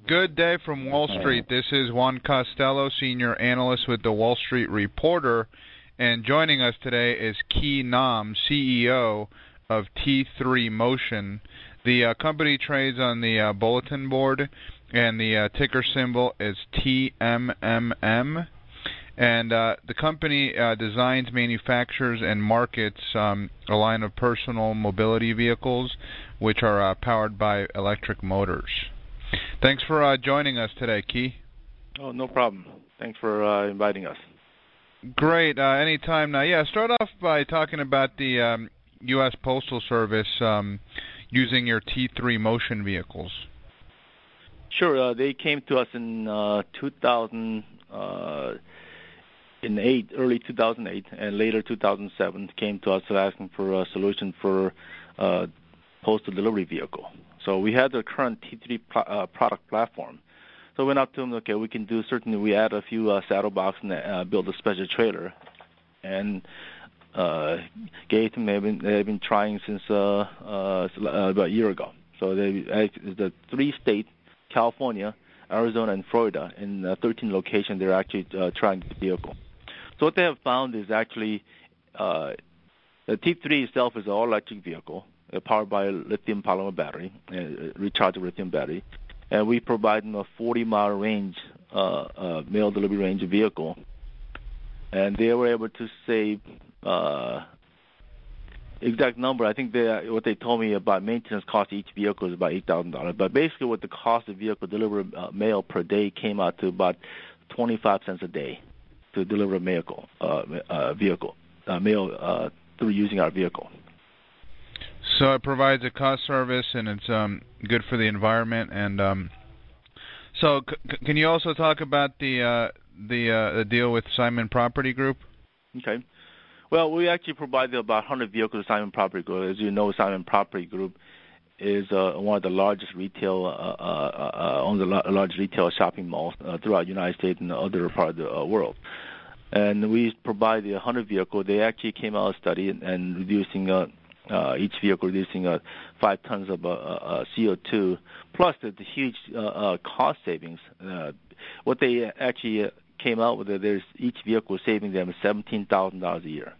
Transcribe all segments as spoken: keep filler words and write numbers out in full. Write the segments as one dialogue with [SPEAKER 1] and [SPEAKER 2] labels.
[SPEAKER 1] Good day from Wall Street. This is Juan Costello, Senior Analyst with the Wall Street Reporter. And joining us today is Key Nam, C E O of T three Motion. The uh, company trades on the uh, bulletin board, and the uh, ticker symbol is T M M M. And uh, the company uh, designs, manufactures, and markets um, a line of personal mobility vehicles, which are uh, powered by electric motors. Thanks for uh, joining us today, Key.
[SPEAKER 2] Oh, no problem. Thanks for uh, inviting us.
[SPEAKER 1] Great. Uh, anytime now. Yeah, start off by talking about the um, U S Postal Service um, using your T three Motion vehicles.
[SPEAKER 2] Sure. Uh, they came to us in uh, two thousand eight, early two thousand eight, and later two thousand seven came to us asking for a solution for uh, postal delivery vehicle. So we had the current T three pl- uh, product platform. So we went up to them, okay, we can do certainly, we add a few uh, saddle box and uh, build a special trailer. And uh, gave them, they've been, they've been trying since uh, uh, about a year ago. So they, the three states, California, Arizona, and Florida, in uh, thirteen locations, they're actually uh, trying the vehicle. So what they have found is actually uh, the T three itself is an all-electric vehicle, powered by a lithium polymer battery, a rechargeable lithium battery, and we provide them a forty mile range, uh, uh, mail delivery range vehicle, and they were able to save uh, exact number. I think they, what they told me about maintenance cost each vehicle is about eight thousand dollars. But basically, what the cost of vehicle deliver uh, mail per day came out to about twenty-five cents a day to deliver a vehicle, uh, uh, vehicle uh, mail uh, through using our vehicle.
[SPEAKER 1] So it provides a cost service, and it's um, good for the environment. And um, so, c- can you also talk about the uh, the, uh, the deal with Simon Property Group?
[SPEAKER 2] Okay. Well, we actually provided about one hundred vehicles to Simon Property Group. As you know, Simon Property Group is uh, one of the largest retail, uh, uh, uh, owns the largest retail shopping malls uh, throughout the United States and other part of the uh, world. And we provided one hundred vehicles. They actually came out of study and, and reducing. Uh, Uh, each vehicle reducing uh, five tons of uh, uh, C O two, plus the, the huge uh, uh, cost savings. Uh, what they actually uh, came out with, uh, there's each vehicle saving them seventeen thousand dollars a year.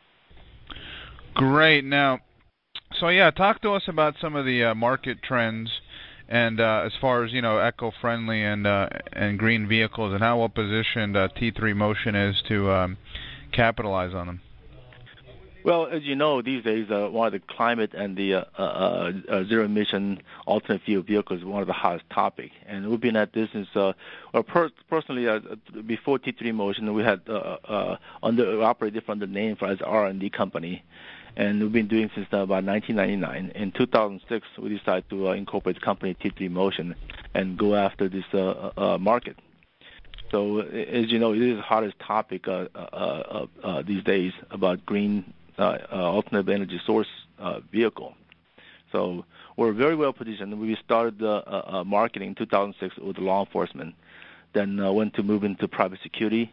[SPEAKER 1] Great. Now, so yeah, talk to us about some of the uh, market trends, and uh, as far as you know, eco-friendly and uh, and green vehicles, and how well positioned uh, T three Motion is to um, capitalize on them.
[SPEAKER 2] Well, as you know, these days, uh, one of the climate and the uh, uh, uh, zero-emission alternate fuel vehicles is one of the hottest topic. And we've been at this since, uh, or per- personally, uh, before T three Motion, we had uh, uh, under operated under the name for as R and D company, and we've been doing since uh, about nineteen ninety-nine. In two thousand six, we decided to uh, incorporate the company T three Motion and go after this uh, uh, market. So, as you know, it is the hottest topic uh, uh, uh, uh, these days about green. Uh, uh, alternative energy source uh, vehicle. So we're very well positioned. We started uh, uh, marketing in two thousand six with law enforcement, then uh, went to move into private security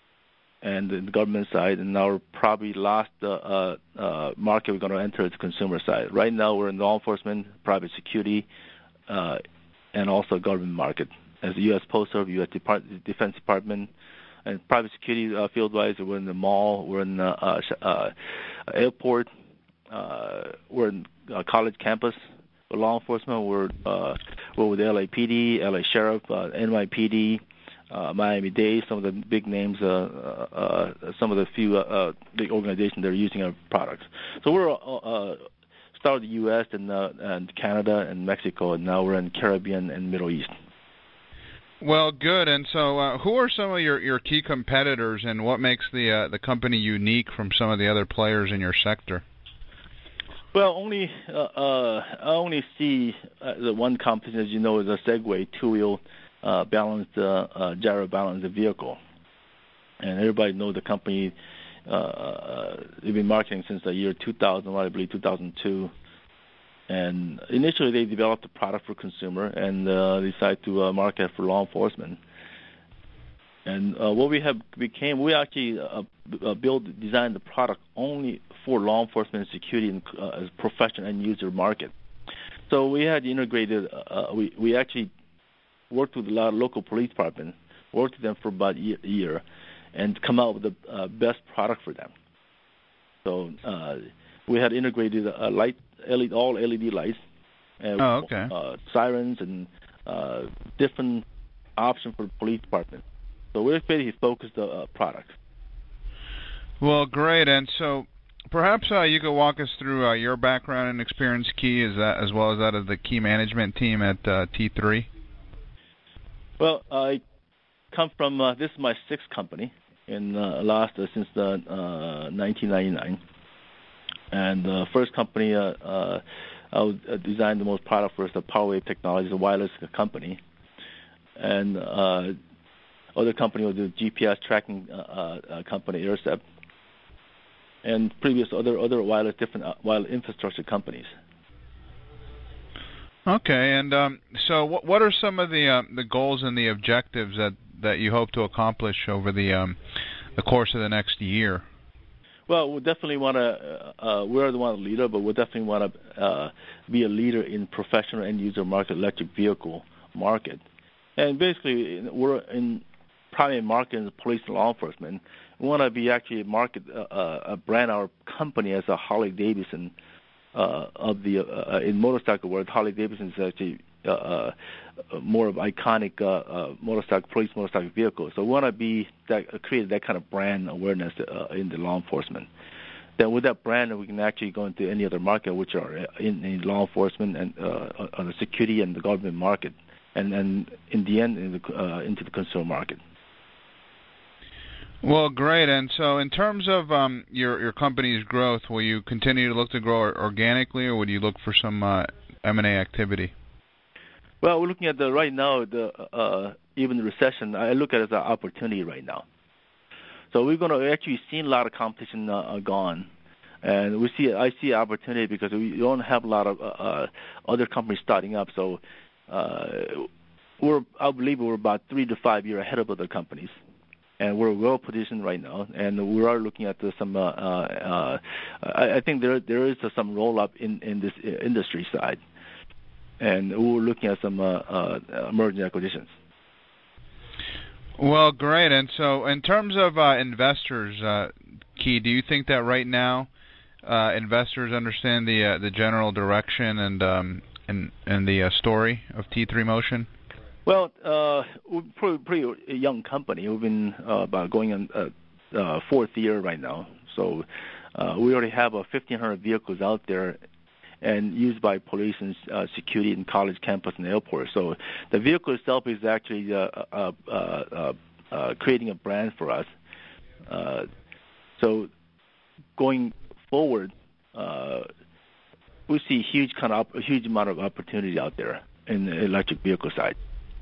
[SPEAKER 2] and the government side, and now probably last uh, uh, uh, market we're going to enter is the consumer side. Right now we're in law enforcement, private security, uh, and also government market. As the U S Postal Service, U S Depart- Defense Department, and private security uh, field-wise, we're in the mall, we're in the uh, uh, airport, uh, we're in uh, college campus. For law enforcement, we're uh, we're with L A P D, L A Sheriff, uh, N Y P D, uh, Miami-Dade, some of the big names, uh, uh, some of the few uh, big organizations that are using our products. So we're uh, uh, started the U S and, uh, and Canada and Mexico, and now we're in Caribbean and Middle East.
[SPEAKER 1] Well, good. And so, uh, who are some of your, your key competitors, and what makes the uh, the company unique from some of the other players in your sector?
[SPEAKER 2] Well, only uh, uh, I only see uh, the one company, as you know, is a Segway two-wheel uh, balanced uh, uh, gyro balanced vehicle, and everybody knows the company. Uh, they've been marketing since the year two thousand, I believe two thousand two. And initially, they developed a product for consumer and uh, decided to uh, market for law enforcement. And uh, what we have became, we actually uh, uh, build, designed the product only for law enforcement and security and uh, as professional end user market. So we had integrated, uh, we, we actually worked with a lot of local police departments, worked with them for about a year, and come out with the uh, best product for them. So uh, we had integrated uh, light, L E D, all L E D lights, and,
[SPEAKER 1] oh, okay.
[SPEAKER 2] uh, sirens, and uh, different options for the police department. So we're pretty focused on uh, products.
[SPEAKER 1] Well, great. And so perhaps uh, you could walk us through uh, your background and experience, Key, as, that, as well as that of the Key management team at uh, T three.
[SPEAKER 2] Well, I come from, uh, this is my sixth company in uh, last uh, since uh, uh, nineteen ninety-nine. And the uh, first company uh, uh, I designed the most product for is the PowerWave Technologies, a wireless company. And uh, other company was the G P S tracking uh, uh, company, Aircept. And previous other other wireless different uh, wireless infrastructure companies.
[SPEAKER 1] Okay, and um, so what what are some of the uh, the goals and the objectives that, that you hope to accomplish over the um, the course of the next year?
[SPEAKER 2] Well, we definitely want to. Uh, we're the one leader, but we definitely want to uh, be a leader in professional end user market, electric vehicle market, and basically we're in primary market in the police and law enforcement. We want to be actually market uh, uh, brand our company as a Harley Davidson uh, of the uh, in motorcycle world. Harley Davidson is actually uh, uh, more of iconic uh, uh, motorcycle police motorcycle vehicle. So we want to be that uh, create that kind of brand awareness uh, in the law enforcement. Then with that brand, we can actually go into any other market, which are in, in law enforcement and uh, on the security and the government market, and and in the end in the, uh, into the consumer market.
[SPEAKER 1] Well, great. And so in terms of um, your, your company's growth, will you continue to look to grow organically, or would you look for some uh, M and A activity?
[SPEAKER 2] Well, we're looking at the right now, the uh, even the recession, I look at it as an opportunity right now. So we're going to actually see a lot of competition uh, gone. And we see, I see opportunity because we don't have a lot of uh, other companies starting up. So uh, we're, I believe we're about three to five years ahead of other companies. And we're well positioned right now, and we are looking at the, some. Uh, uh, I, I think there there is uh, some roll up in, in this industry side, and we're looking at some uh, uh, emerging acquisitions.
[SPEAKER 1] Well, great. And so, in terms of uh, investors, uh, Key, do you think that right now uh, investors understand the uh, the general direction and um, and and the uh, story of T three Motion?
[SPEAKER 2] Well, uh, we're pretty, pretty young company. We've been uh, about going on uh, uh, fourth year right now. So uh, we already have uh, fifteen hundred vehicles out there and used by police and uh, security in college campus and airports. So the vehicle itself is actually uh, uh, uh, uh, uh, creating a brand for us. Uh, so going forward, uh, we see huge kind of a huge amount of opportunity out there in the electric vehicle side.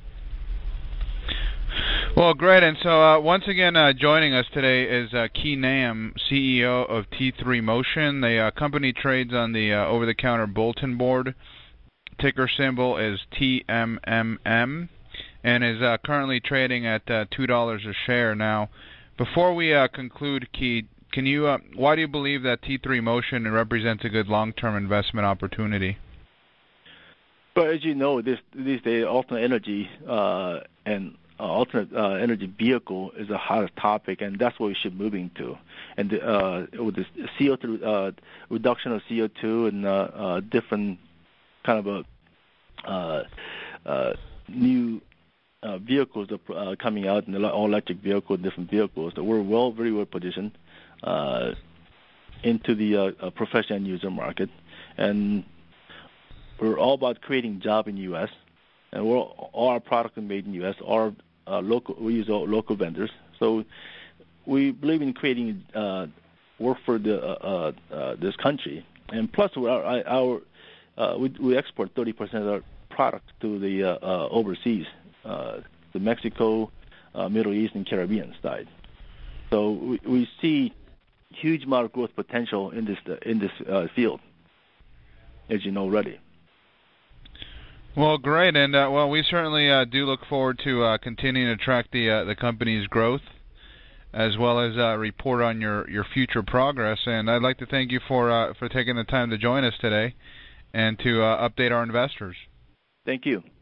[SPEAKER 1] Well, great. And so uh, once again, uh, joining us today is uh, Key Nam, C E O of T three Motion. The uh, company trades on the uh, over-the-counter bulletin board. Ticker symbol is T M M M, and is uh, currently trading at uh, two dollars a share. Now, before we uh, conclude, Key, can you? Uh, why do you believe that T three Motion represents a good long-term investment opportunity?
[SPEAKER 2] But as you know, this these days, alternate energy uh, and Uh, alternate uh, energy vehicle is a hot topic, and that's what we should move into. And uh, with the C O two uh, reduction of C O two and uh, uh, different kind of a uh, uh, new uh, vehicles uh, coming out, and all electric vehicles, different vehicles, that we're well, very well positioned uh, into the uh, uh, professional end user market, and we're all about creating jobs in the U S And we're, all our products are made in the U S Our uh, local, we use all local vendors. So we believe in creating uh, work for the uh, uh, this country. And plus, our, our uh, we, we export thirty percent of our product to the uh, uh, overseas, uh, the Mexico, uh, Middle East, and Caribbean side. So we, we see huge amount of growth potential in this in this uh, field, as you know already.
[SPEAKER 1] Well, great, and uh, well, we certainly uh, do look forward to uh, continuing to track the uh, the company's growth, as well as uh, report on your, your future progress. And I'd like to thank you for uh, for taking the time to join us today, and to uh, update our investors.
[SPEAKER 2] Thank you.